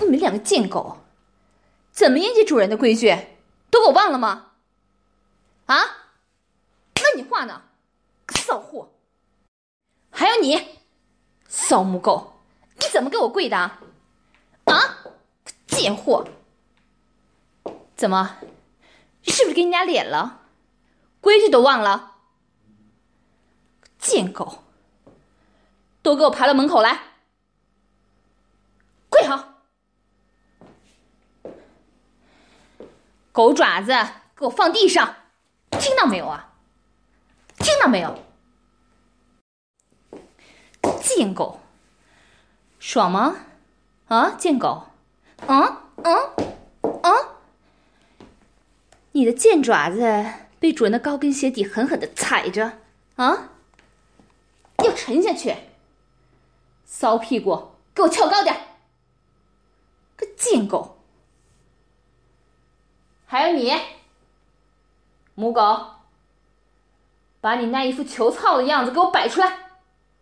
你们两个贱狗，怎么迎接主人的规矩，都给我忘了吗？啊？问你话呢，骚货！还有你，骚母狗，你怎么给我跪的啊？贱货！怎么，是不是给你俩脸了？规矩都忘了？贱狗，都给我爬到门口来，跪好！狗爪子给我放地上，听到没有啊？听到没有？贱狗，爽吗？啊，贱狗，你的贱爪子被主人的高跟鞋底狠狠地踩着，啊，要沉下去。骚屁股，给我翘高点，个贱狗！还有你，母狗，把你那一副求操的样子给我摆出来，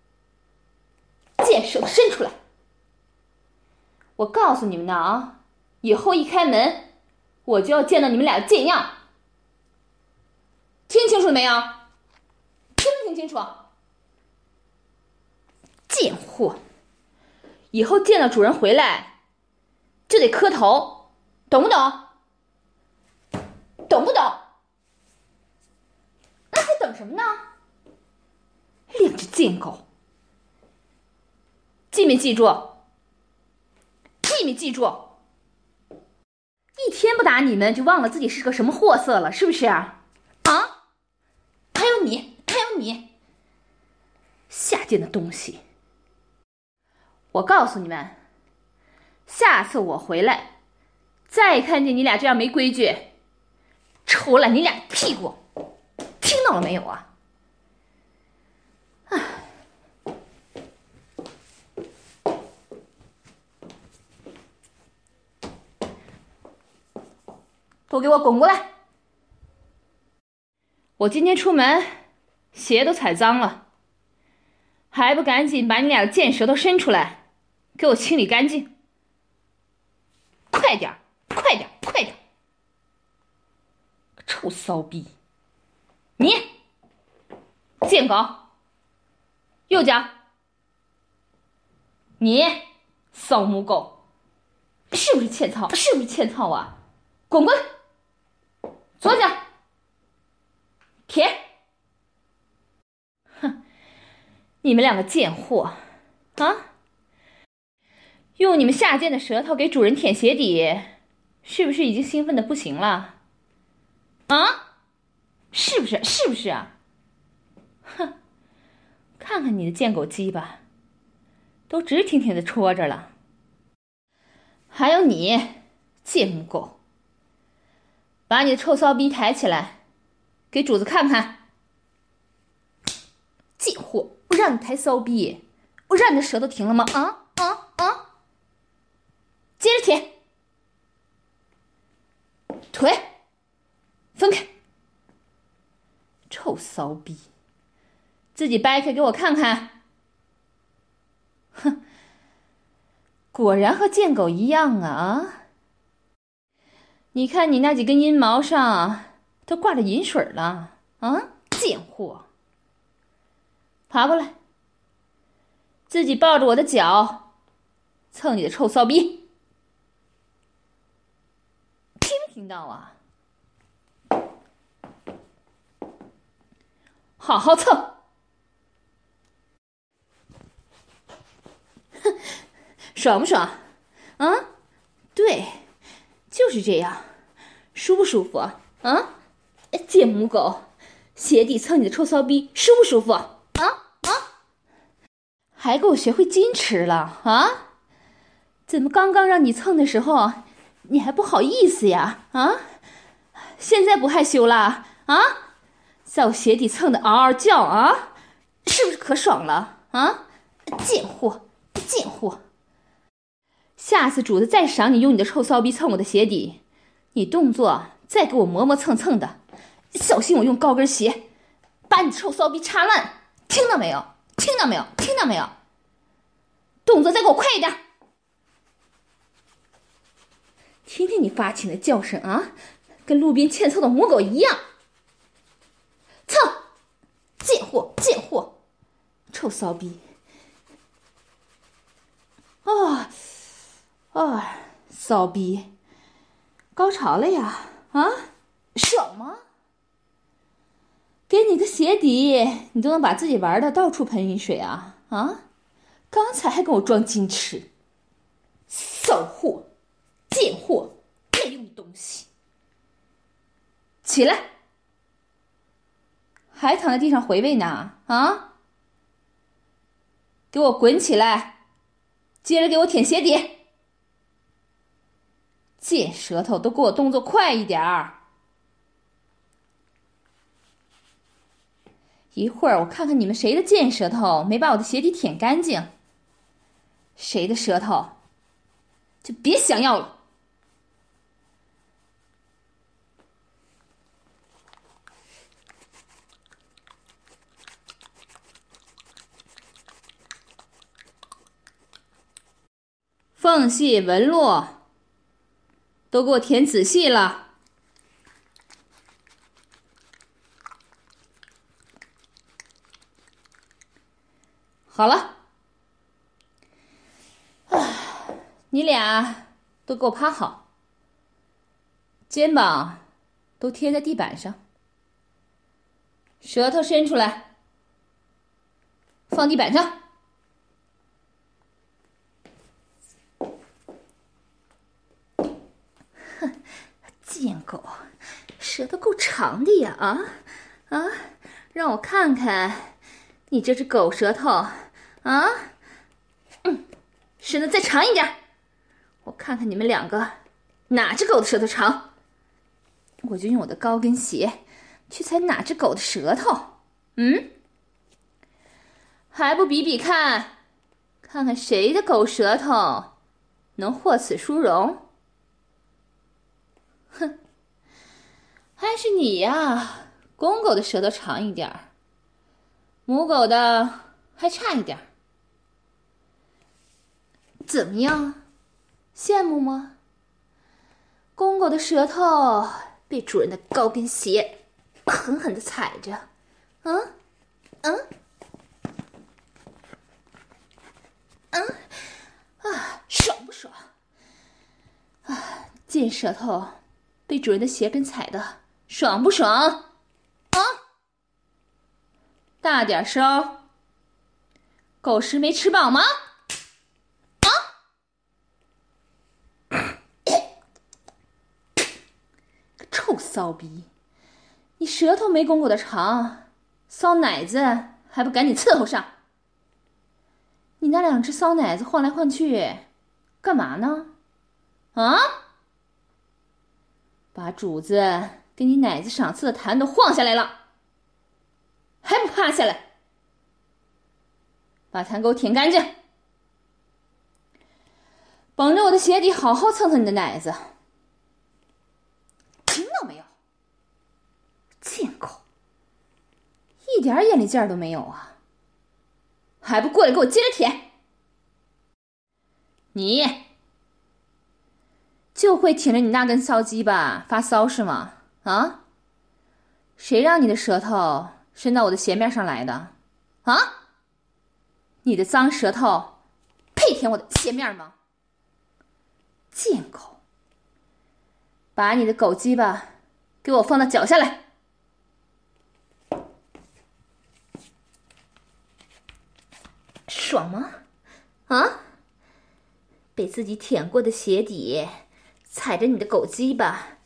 贱手伸出来！我告诉你们呢啊，以后一开门，我就要见到你们俩的贱样。听清楚了没有？听没听清楚？贱货！以后见到主人回来，就得磕头，懂不懂？懂不懂？那还等什么呢？两只贱狗！记没记住？记没记住？一天不打你们，就忘了自己是个什么货色了，是不是啊？还有你，下贱的东西！我告诉你们，下次我回来，再看见你俩这样没规矩，抽烂你俩的屁股，听到了没有啊？都给我滚过来！我今天出门，鞋都踩脏了，还不赶紧把你俩的贱舌头伸出来，给我清理干净！快点，快点，快点！臭骚逼！你，贱狗，右脚！你，骚母狗，是不是欠操？是不是欠操啊？滚过来！左脚，舔！哼，你们两个贱货啊！用你们下贱的舌头给主人舔鞋底，是不是已经兴奋的不行了？啊？是不是？是不是啊？哼，看看你的贱狗鸡巴，都直挺挺的戳着了。还有你，贱母狗，把你的臭骚逼抬起来，给主子看看。贱货，我让你抬骚逼，我让你的舌头停了吗？接着舔，腿分开，臭骚逼，自己掰开给我看看。哼，果然和贱狗一样啊！你看你那几根阴毛上都挂着银水了啊！贱货，爬过来，自己抱着我的脚，蹭你的臭骚逼。听没听到啊？好好蹭！爽不爽？啊？对，就是这样，舒不舒服啊？贱母狗，鞋底蹭你的臭骚逼，舒不舒服？还给我学会矜持了啊？怎么刚刚让你蹭的时候，你还不好意思呀？现在不害羞了啊？在我鞋底蹭的嗷嗷叫啊？是不是可爽了啊？贱货，贱货！下次主子再赏你用你的臭骚逼蹭我的鞋底，你动作再给我磨磨蹭蹭的，小心我用高跟鞋把你臭骚逼插烂！听到没有？听到没有？听到没有？动作再给我快一点！ 听听你发情的叫声啊，跟路边欠揍的母狗一样。操！贱货，贱货，臭骚逼！骚逼，高潮了呀？啊，爽吗？给你个鞋底，你都能把自己玩的到处喷饮水啊？啊，刚才还跟我装矜持，骚货，贱货，没用的东西！起来！还躺在地上回味呢？啊！给我滚起来！接着给我舔鞋底！贱舌头，都给我动作快一点儿！一会儿我看看你们谁的贱舌头没把我的鞋底舔干净，谁的舌头就别想要了。缝隙纹路都给我填仔细了。好了，你俩都给我趴好，肩膀都贴在地板上，舌头伸出来，放地板上。哼，贱狗，舌头够长的呀！让我看看你这只狗舌头啊！伸得再长一点，我看看你们两个哪只狗的舌头长，我就用我的高跟鞋去踩哪只狗的舌头。还不比比看，看看谁的狗舌头能获此殊荣？哼，还是你呀，公狗的舌头长一点，母狗的还差一点。怎么样，羡慕吗？公狗的舌头被主人的高跟鞋狠狠地踩着，爽不爽？贱舌头被主人的鞋跟踩的爽不爽？大点声！狗食没吃饱吗？臭骚逼，你舌头没公狗的长，骚奶子还不赶紧伺候上？你那两只骚奶子晃来晃去干嘛呢？把主子给你奶子赏赐的痰都晃下来了，还不趴下来，把痰给我舔干净，绷着我的鞋底好好蹭蹭你的奶子，听到没有？贱狗，一点眼力劲儿都没有啊，还不过来给我接着舔？你就会舔着你那根骚鸡巴发骚是吗？谁让你的舌头伸到我的鞋面上来的？你的脏舌头配舔我的鞋面吗？贱狗，把你的狗鸡巴给我放到脚下来！爽吗？被自己舔过的鞋底踩着你的狗鸡巴，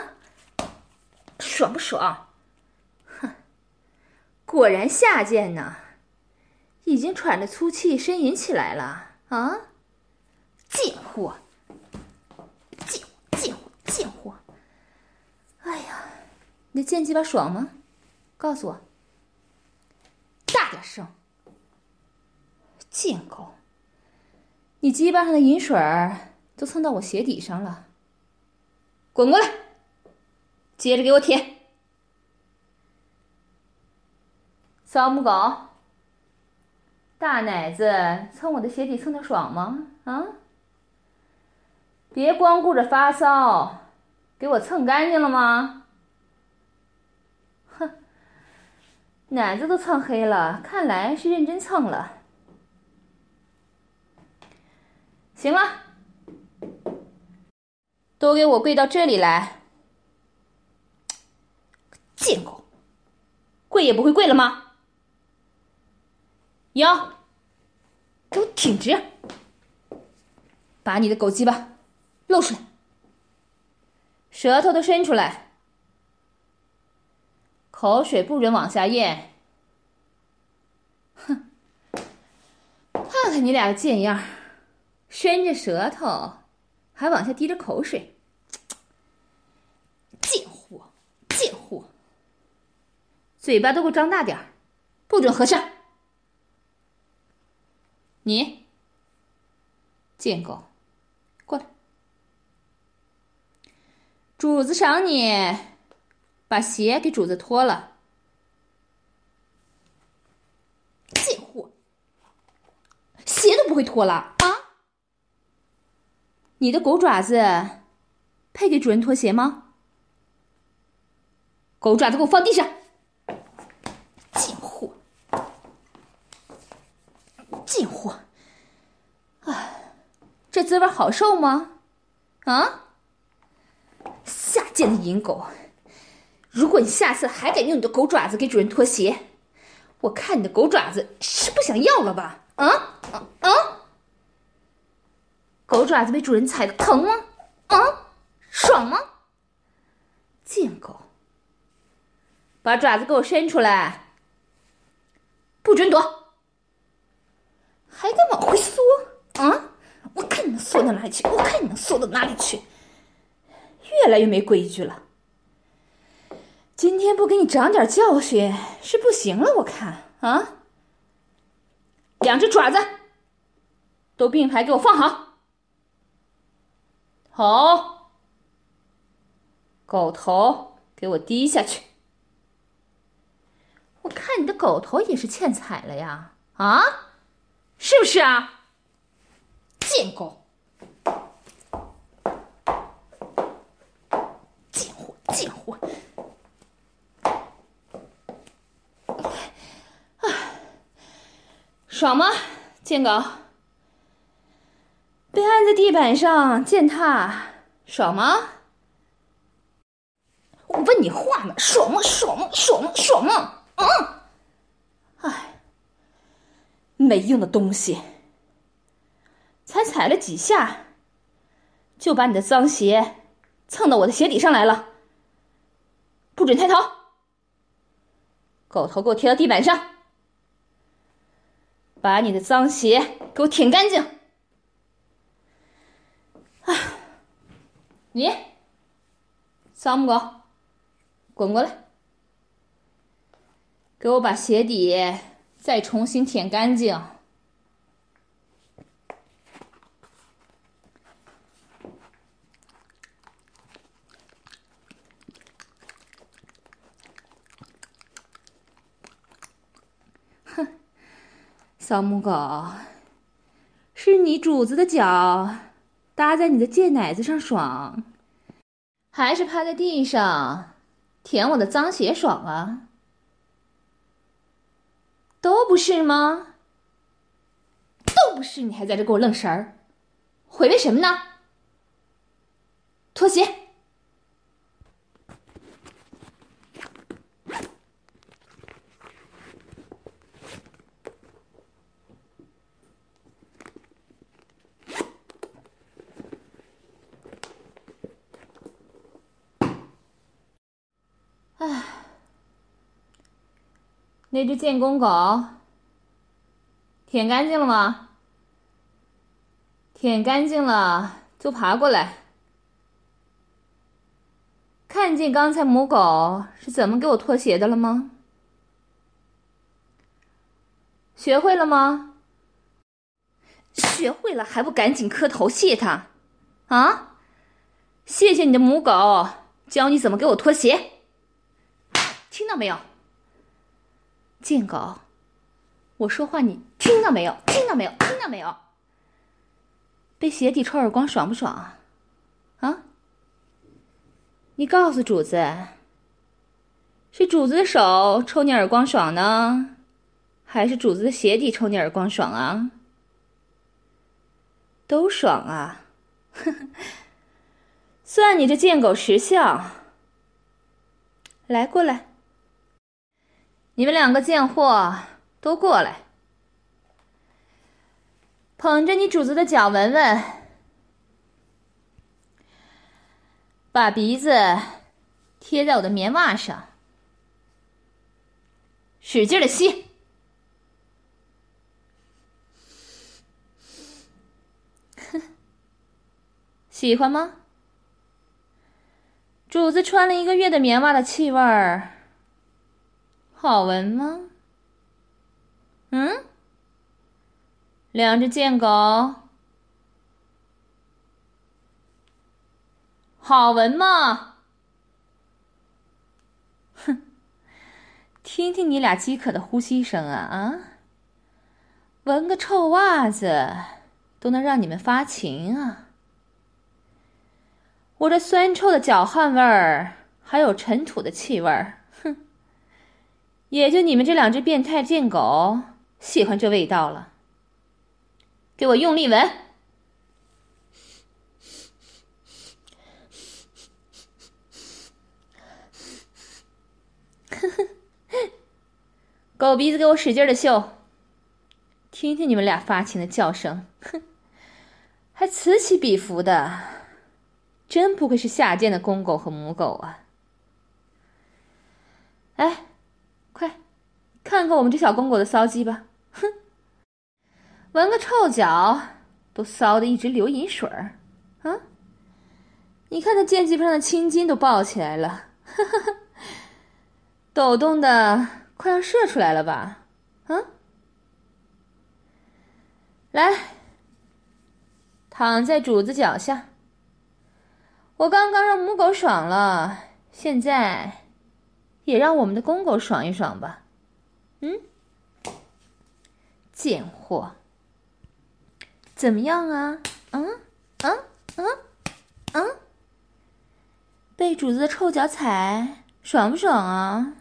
爽不爽？哼，果然下贱呢，已经喘着粗气呻吟起来了贱货，贱货！哎呀，你的贱鸡巴爽吗？告诉我，大点声！贱狗，你鸡巴上的银水都蹭到我鞋底上了，滚过来，接着给我舔！骚母狗，大奶子蹭我的鞋底蹭得爽吗？ 别光顾着发骚，给我蹭干净了吗？哼，奶子都蹭黑了，看来是认真蹭了。行了，都给我跪到这里来。贱狗，跪也不会跪了吗？腰，给我挺直，把你的狗鸡巴露出来，舌头都伸出来，口水不准往下咽。哼，看看你俩个贱样，伸着舌头还往下滴着口水，贱货，贱货！嘴巴都给我张大点儿，不准合上。你，贱狗，过来！主子赏你，把鞋给主子脱了。贱货，鞋都不会脱了啊！你的狗爪子配给主人脱鞋吗？狗爪子给我放地上！贱货，贱货！啊，这滋味好受吗？啊，下贱的淫狗！如果你下次还敢用你的狗爪子给主人脱鞋，我看你的狗爪子是不想要了吧？狗爪子被主人踩的疼吗？爽吗？贱狗，把爪子给我伸出来，不准躲！还敢往回缩？我看你能缩到哪里去！我看你能缩到哪里去！越来越没规矩了。今天不给你长点教训是不行了，我看啊！两只爪子都并排给我放好，头，狗头给我低下去。我看你的狗头也是欠踩了呀，是不是啊？贱狗，贱货，贱货！爽吗，贱狗？被按在地板上践踏，爽吗？我问你话呢，爽吗？爽吗？爽吗？爽吗？没用的东西！才踩了几下，就把你的脏鞋蹭到我的鞋底上来了。不准抬头，狗头给我贴到地板上，把你的脏鞋给我舔干净。你，脏母狗，滚过来，给我把鞋底再重新舔干净。哼，小母狗，是你主子的脚搭在你的贱奶子上爽，还是趴在地上舔我的脏鞋爽啊？都不是吗？都不是，你还在这给我愣神儿，回味什么呢？脱鞋！那只贱公狗舔干净了吗？舔干净了就爬过来。看见刚才母狗是怎么给我脱鞋的了吗？学会了吗？学会了还不赶紧磕头谢他？谢谢你的母狗教你怎么给我脱鞋，听到没有？贱狗，我说话你听到没有？听到没有？听到没有？被鞋底抽耳光爽不爽？ 啊？你告诉主子，是主子的手抽你耳光爽呢，还是主子的鞋底抽你耳光爽啊？都爽啊！算你这贱狗识相。来，过来，你们两个贱货都过来，捧着你主子的脚闻闻，把鼻子贴在我的棉袜上，使劲的吸。喜欢吗？主子穿了1个月的棉袜的气味儿，好闻吗？两只贱狗，好闻吗？哼，听听你俩饥渴的呼吸声啊！闻个臭袜子都能让你们发情啊！我这酸臭的脚汗味儿，还有尘土的气味儿，哼，也就你们这两只变态贱狗喜欢这味道了。给我用力闻！狗鼻子给我使劲的嗅，听听你们俩发情的叫声，哼，还此起彼伏的，真不愧是下贱的公狗和母狗啊！哎，快看看我们这小公狗的骚鸡吧，哼，闻个臭脚都骚得一直流银水儿啊！你看它剑鸡上的青筋都爆起来了，哈哈哈，抖动的快要射出来了吧？啊，来，躺在主子脚下。我刚刚让母狗爽了，现在也让我们的公狗爽一爽吧。贱货，怎么样啊？被主子的臭脚踩，爽不爽啊？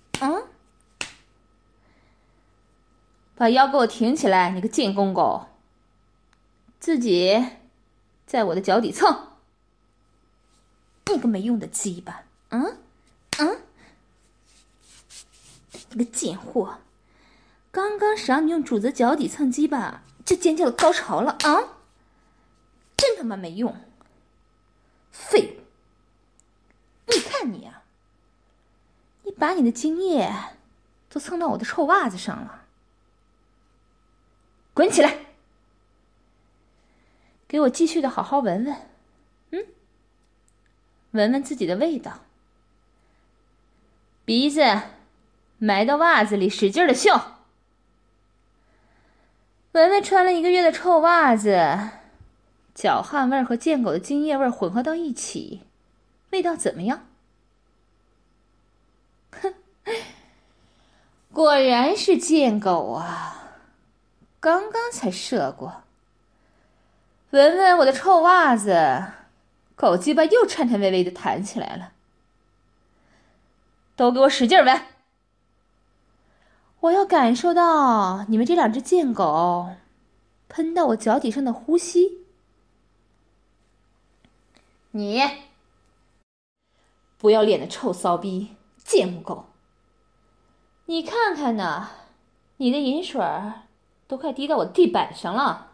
把腰给我挺起来，你个贱公狗！自己在我的脚底蹭，你个没用的鸡巴！你个贱货！刚刚谁让你用主子脚底蹭鸡巴，就尖叫的高潮了啊！真他妈没用！废物！你看你啊，你把你的精液都蹭到我的臭袜子上了。滚起来！给我继续的好好闻闻，闻闻自己的味道，鼻子埋到袜子里，使劲的嗅，闻闻穿了1个月的臭袜子，脚汗味和贱狗的精液味混合到一起，味道怎么样？哼，果然是贱狗啊！刚刚才射过，闻闻我的臭袜子，狗鸡巴又颤颤巍巍的弹起来了。都给我使劲闻！我要感受到你们这两只贱狗喷到我脚底上的呼吸。你不要脸的臭骚逼，贱母狗！你看看呐，你的银水都快滴到我的地板上了。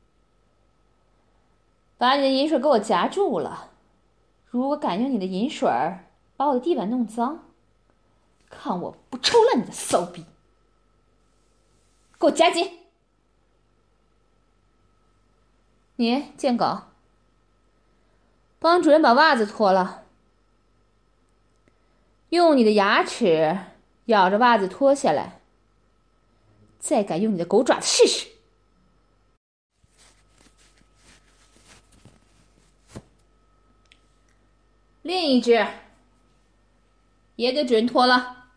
把你的银水给我夹住了，如果敢用你的银水把我的地板弄脏，看我不抽烂你的骚逼！给我夹紧！你贱狗，帮主人把袜子脱了，用你的牙齿咬着袜子脱下来，再敢用你的狗爪子试试！另一只也给主人脱了。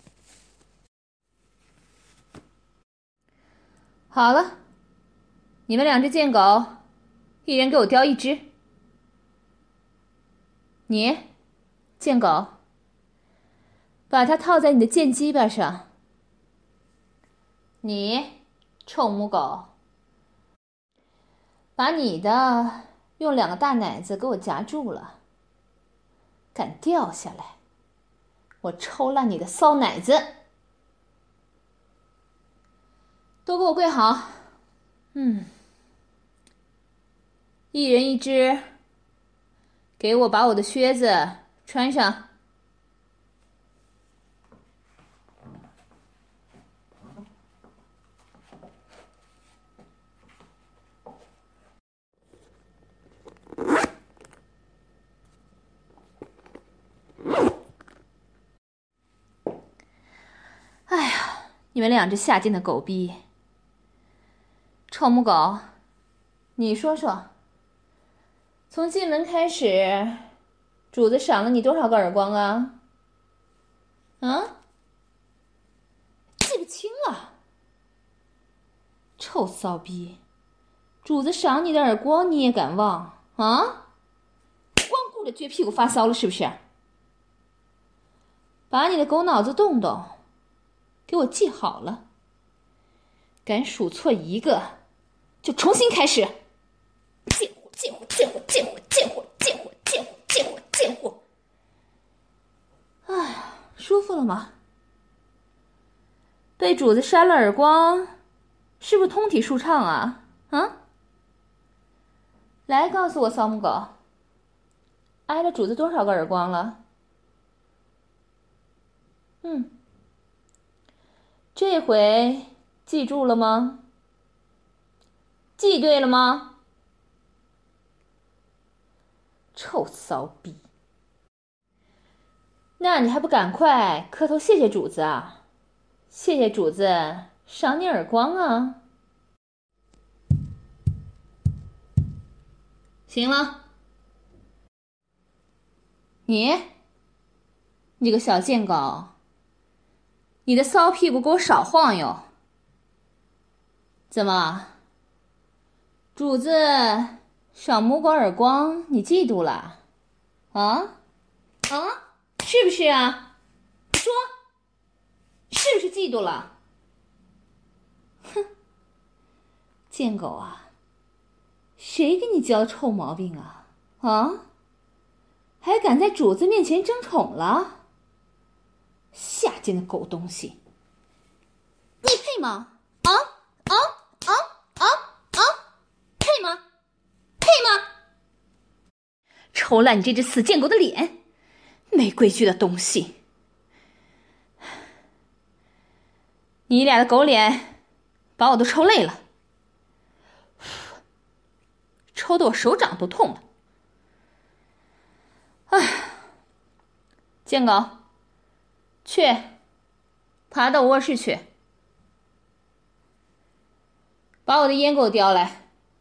好了， 你们2只贱狗，一人给我叼1只。你，贱狗，把它套在你的贱鸡巴上。你，臭母狗，把你的用2个大奶子给我夹住了，敢掉下来，我抽烂你的骚奶子！都给我跪好。一人1只，给我把我的靴子穿上。哎呀，你们2只下贱的狗逼！臭母狗，你说说，从进门开始，主子赏了你多少个耳光啊？记不清了。臭骚逼，主子赏你的耳光你也敢忘啊？光顾着撅屁股发骚了是不是？把你的狗脑子动动，给我记好了。敢数错1个，就重新开始。贱货，贱货，贱货，贱货，贱货，贱货，贱货，贱货，贱货！哎呀，舒服了吗？被主子扇了耳光，是不是通体舒畅啊？来，告诉我，骚母狗，挨了主子多少个耳光了？这回记住了吗？记对了吗？臭骚逼！那你还不赶快磕头谢谢主子啊？谢谢主子赏你耳光啊！行了，你个小贱狗，你的骚屁股给我少晃悠！怎么，主子赏母狗耳光你嫉妒了？是不是啊？说，是不是嫉妒了？哼，贱狗啊，谁给你教的臭毛病啊？还敢在主子面前争宠了？下贱的狗东西，你配吗？配吗？配吗？抽烂你这只死贱狗的脸，没规矩的东西！你俩的狗脸把我都抽累了，抽得我手掌都痛了。贱狗，去，爬到卧室去，把我的烟给我叼来。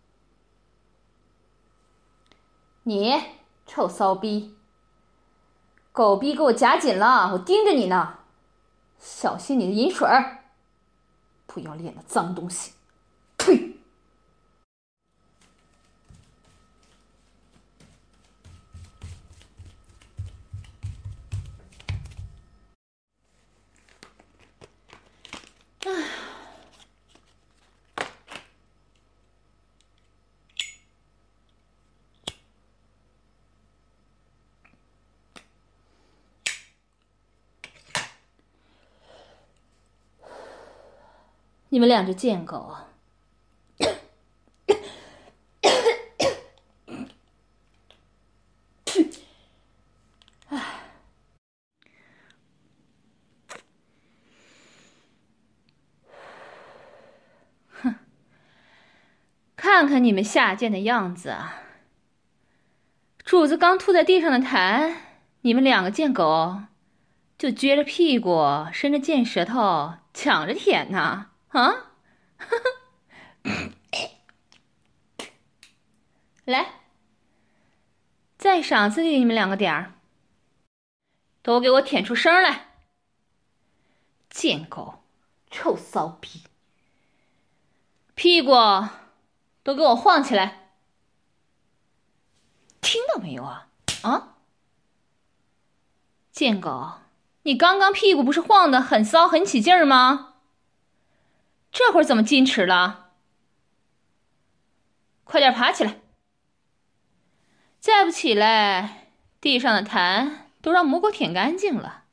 你臭骚逼，狗逼给我夹紧了，我盯着你呢，小心你的饮水儿！不要脸的脏东西！呸！你们2只贱狗啊！看看你们下贱的样子啊！主子刚吐在地上的痰，你们2个贱狗就撅着屁股伸着贱舌头抢着舔呢！来，再赏赐给你们2个点儿，都给我舔出声来！贱狗，臭骚逼，屁股都给我晃起来！听到没有啊？啊！贱狗，你刚刚屁股不是晃得很骚很起劲儿吗？这会儿怎么矜持了？快点爬起来！再不起来，地上的痰都让母狗舔干净了。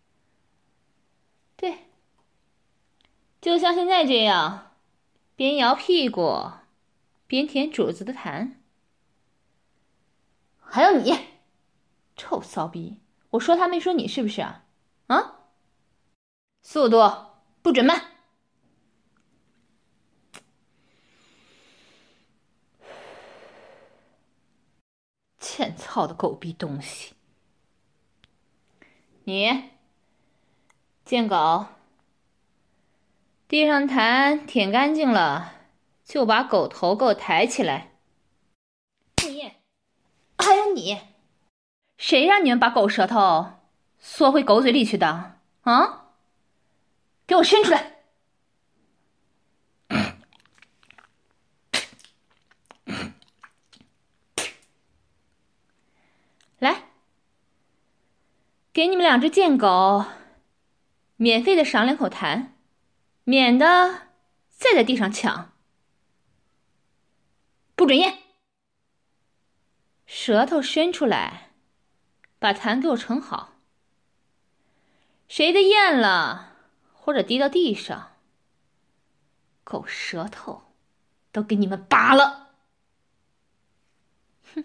对，就像现在这样，边摇屁股边舔主子的痰。还有你，臭骚逼！我说他没说你是不是啊？啊！速度不准慢！欠操的狗逼东西！你，贱狗，地上痰舔干净了，就把狗头给我抬起来。你，还有你，谁让你们把狗舌头缩回狗嘴里去的？啊！给我伸出来！来，给你们两只贱狗免费的赏两口痰，免得再在地上抢。不准咽！舌头伸出来，把痰给我盛好。谁的咽了或者滴到地上，狗舌头都给你们拔了！哼！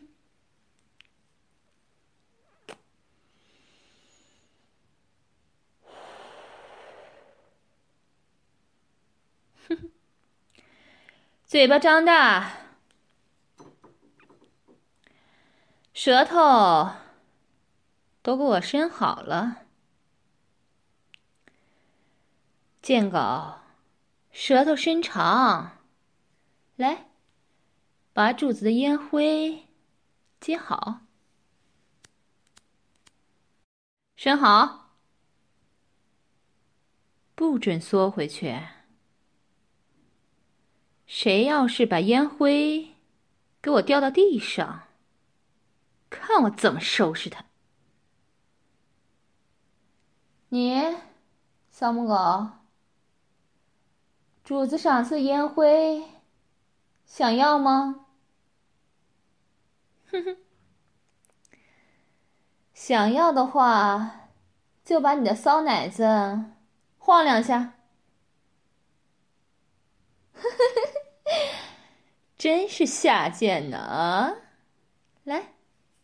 哼！嘴巴张大，舌头都给我伸好了。贱狗，舌头伸长，来，把主子的烟灰接好，伸好，不准缩回去。谁要是把烟灰给我掉到地上，看我怎么收拾他！你，小母狗，主子赏赐烟灰，想要吗？哼哼，想要的话，就把你的骚奶子晃两下。真是下贱呢啊！来，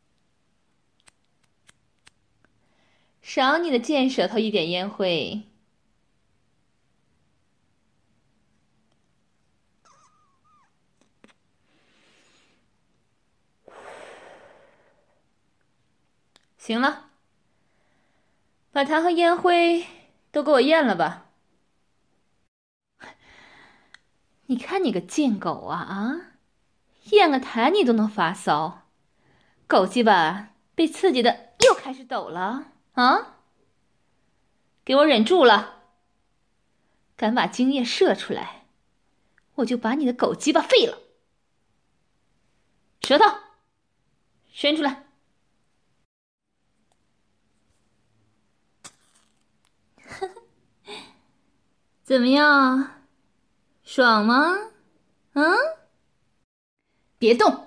赏你的贱舌头一点烟灰。行了，把痰和烟灰都给我咽了吧。你看你个贱狗啊，咽个痰你都能发骚，狗鸡巴被刺激的又开始抖了啊！给我忍住了，敢把精液射出来，我就把你的狗鸡巴废了。舌头伸出来。怎么样，爽吗？嗯？别动！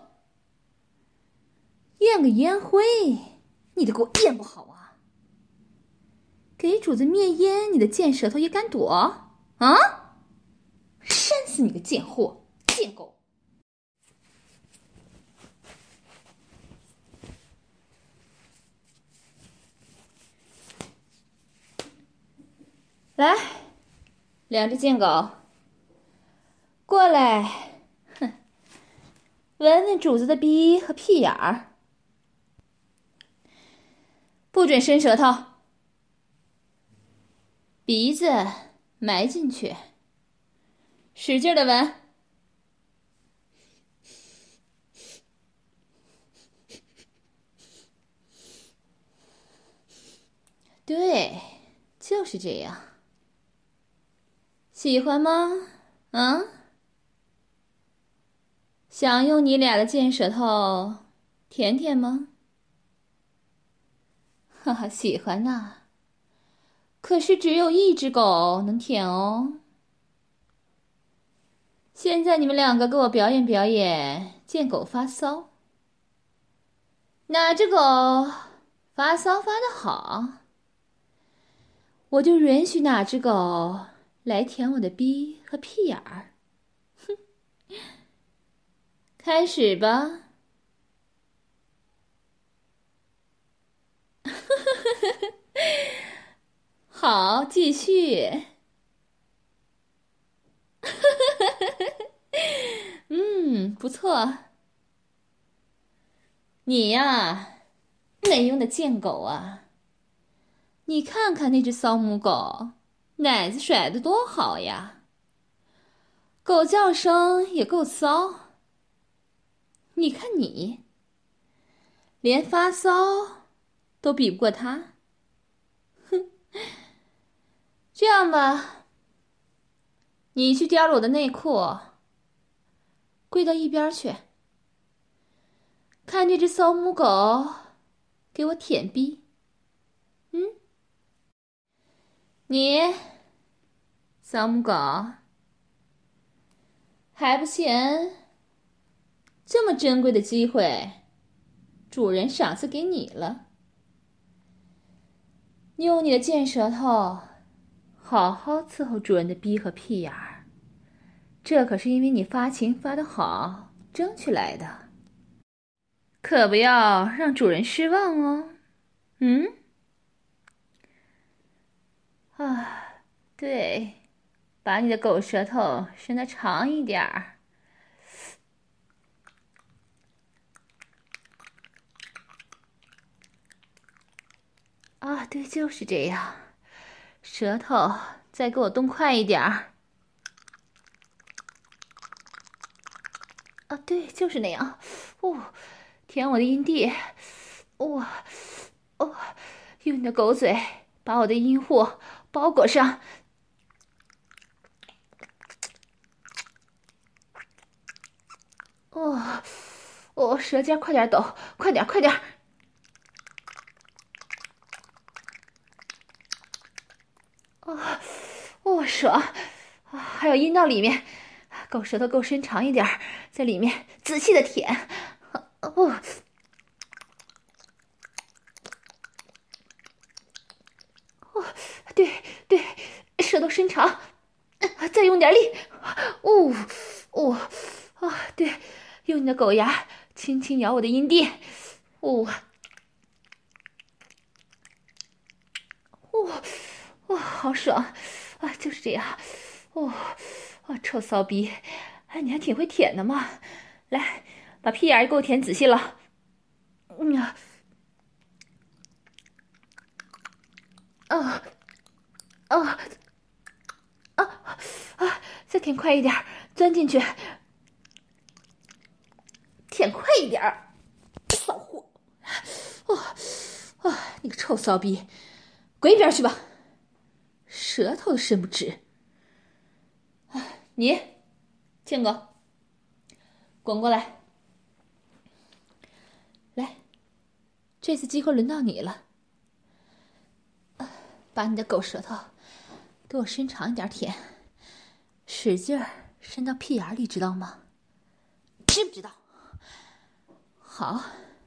咽个烟灰，你都给我咽不好啊！给主子灭烟，你的贱舌头也敢躲？啊！扇死你个贱货，贱狗！来，两只贱狗，过来，哼，闻闻主子的逼和屁眼儿。不准伸舌头，鼻子埋进去，使劲的闻。对，就是这样。喜欢吗？啊？ 想用你俩的贱舌头舔舔吗？哈哈，喜欢呐。可是只有一只狗能舔哦。现在你们两个给我表演表演见狗发骚。哪只狗发骚发得好，我就允许哪只狗来舔我的逼和屁眼儿。哼，开始吧。好，继续。不错。你呀，没用的贱狗啊！你看看那只骚母狗，奶子甩得多好呀！狗叫声也够骚。你看你，连发骚都比不过它。哼，这样吧，你去叼了我的内裤，跪到一边去，看这只骚母狗给我舔逼。你，骚母狗，还不嫌这么珍贵的机会，主人赏赐给你了。用你的贱舌头，好好伺候主人的逼和屁眼儿，这可是因为你发情发得好争取来的，可不要让主人失望哦。对，把你的狗舌头伸得长一点儿。对，就是这样。舌头再给我动快一点儿。对，就是那样。舔我的阴蒂。用你的狗嘴把我的阴户包裹上。舌尖快点抖，快点，快点！爽！还有阴道里面，狗舌头够伸长一点，在里面仔细的舔。对，舌头伸长，再用点力。对，用你的狗牙轻轻咬我的阴蒂。好爽！就是这样。臭骚逼，你还挺会舔的嘛！来，把屁眼给我舔仔细了。再舔快一点，钻进去。舔快一点，骚货！你个臭骚逼，滚一边去吧！舌头都伸不直。你，贱狗，滚过来！来，这次机会轮到你了。把你的狗舌头给我伸长一点舔，使劲儿伸到屁眼里，知道吗？知不知道？好。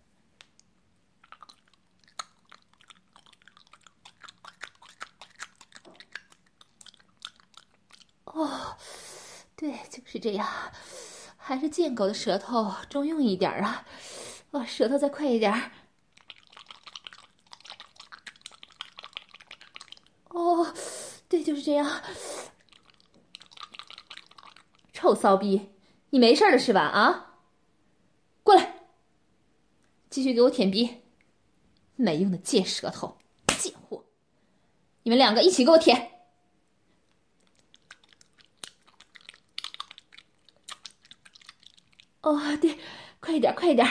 对，就是这样。还是贱狗的舌头中用一点啊！舌头再快一点。对，就是这样。臭骚逼，你没事了是吧？过来，继续给我舔逼。没用的贱舌头，贱货！你们两个一起给我舔。对，快一点，快一点。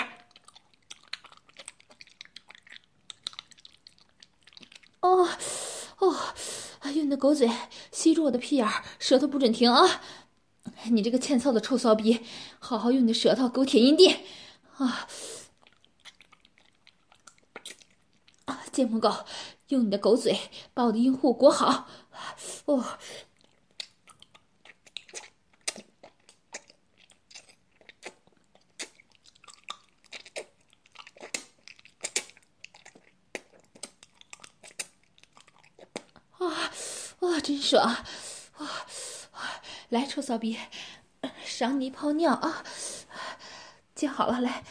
用你的狗嘴吸住我的屁眼，舌头不准停啊！ 你这个欠揍的臭骚逼，好好用你的舌头给我舔阴蒂啊！贱母狗，用你的狗嘴把我的阴户裹好。哦，哇，真爽！哇，来，臭骚逼，赏你一泡尿啊！接好了，来。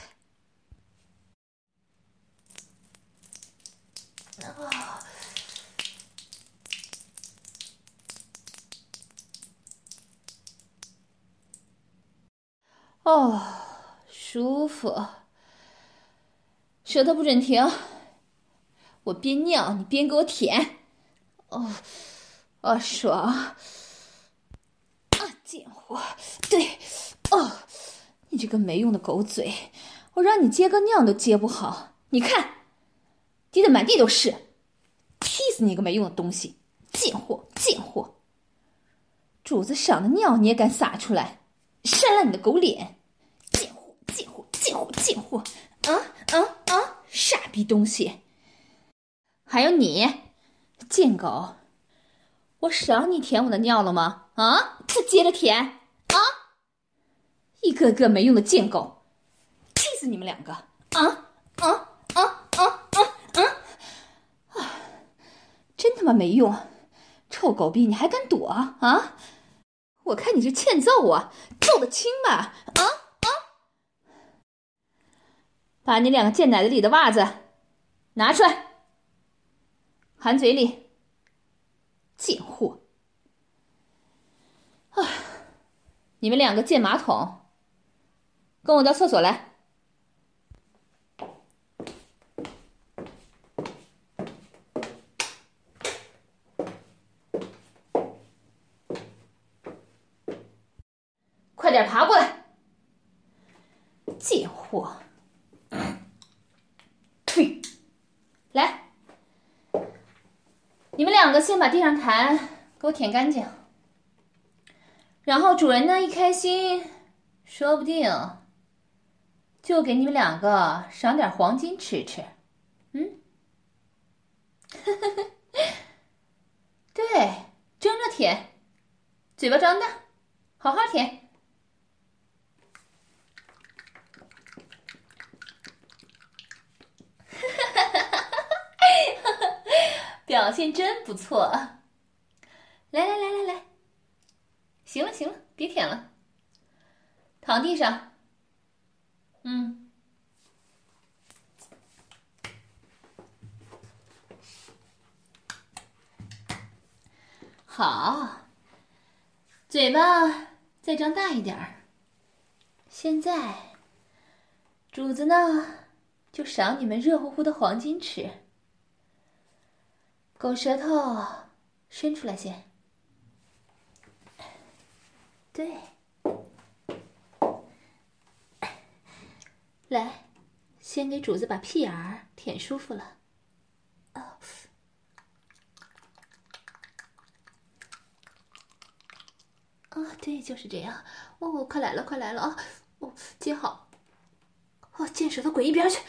哦，舒服，舌头不准停，我边尿你边给我舔。爽啊！贱货，对，你这个没用的狗嘴，我让你接个尿都接不好，你看，滴得满地都是，踢死你个没用的东西，贱货，贱货！主子赏的尿你也敢撒出来，扇烂你的狗脸！贱货，贱货，贱货，贱货！傻逼东西！还有你，贱狗！我赏你舔我的尿了吗？再接着舔！一个个没用的贱狗，气死你们两个！真他妈没用！臭狗逼，你还敢躲啊？我看你是欠揍啊，揍得轻吧？把你两个贱奶子里的袜子拿出来，含嘴里。贱货！你们两个贱马桶，跟我到厕所来。快点爬过来！贱货！呸！来，你们两个先把地上痰给我舔干净，然后主人呢一开心，说不定就给你们两个赏点黄金吃吃。对，睁着舔，嘴巴张大，好好舔。表现真不错。来，行了，别舔了，躺地上。好，嘴巴再张大一点儿。现在，主子呢，就赏你们热乎乎的黄金吃。狗舌头伸出来先。对，来，先给主子把屁眼儿舔舒服了。对，就是这样。快来了啊！接好。贱舌头滚一边去！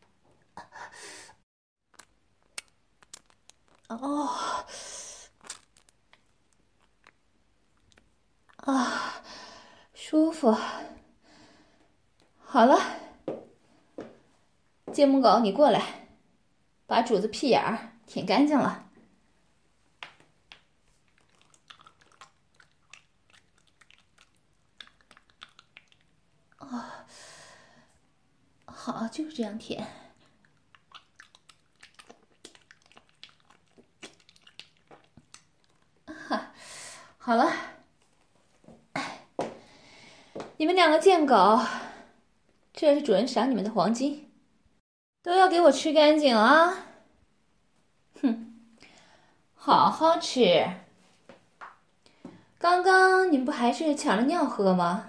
舒服。好了，芥末狗，你过来，把主子屁眼儿舔干净了。好，就是这样舔。好了，你们两个贱狗，这是主人赏你们的黄金，都要给我吃干净啊！好好吃。刚刚你们不还是抢着尿喝吗？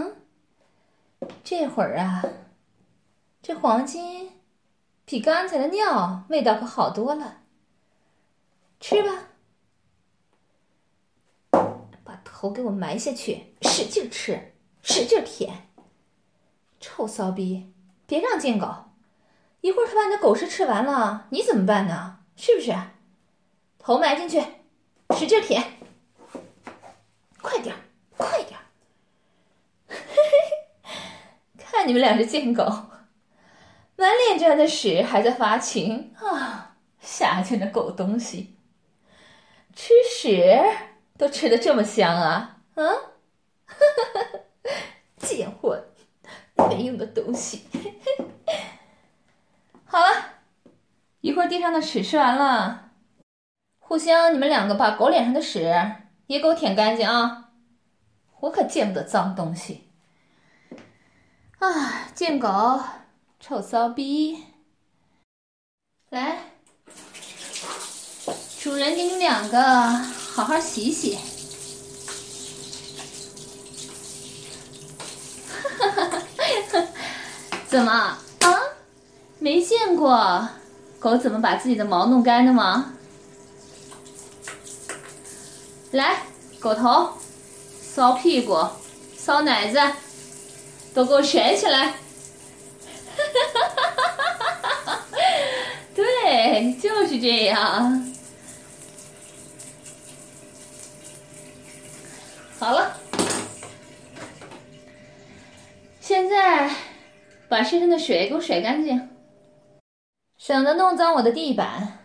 这会儿啊，这黄金比刚才的尿味道可好多了。吃吧，把头头给我埋下去，使劲吃，使劲舔。臭骚逼，别让贱狗！一会儿他把你的狗食吃完了，你怎么办呢？是不是？头埋进去，使劲舔，快点，快点！看你们两只贱狗，满脸沾的屎还在发情啊！下贱的狗东西，吃屎都吃得这么香啊！啊！贱货，没用的东西。好了，一会儿地上的屎吃完了，互相你们两个把狗脸上的屎也给我舔干净啊！我可见不得脏东西。啊，贱狗，臭骚逼！来，主人给你们两个好好洗洗。怎么啊？没见过狗怎么把自己的毛弄干的吗？来，狗头、骚屁股、骚奶子，都给我卷起来！对，就是这样。好了，现在把身上的水给我甩干净，省得弄脏我的地板。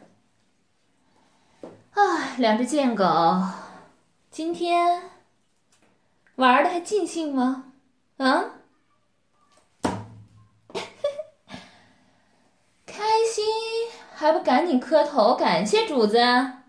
啊，两只贱狗，今天玩的还尽兴吗？啊？开心还不赶紧磕头感谢主子？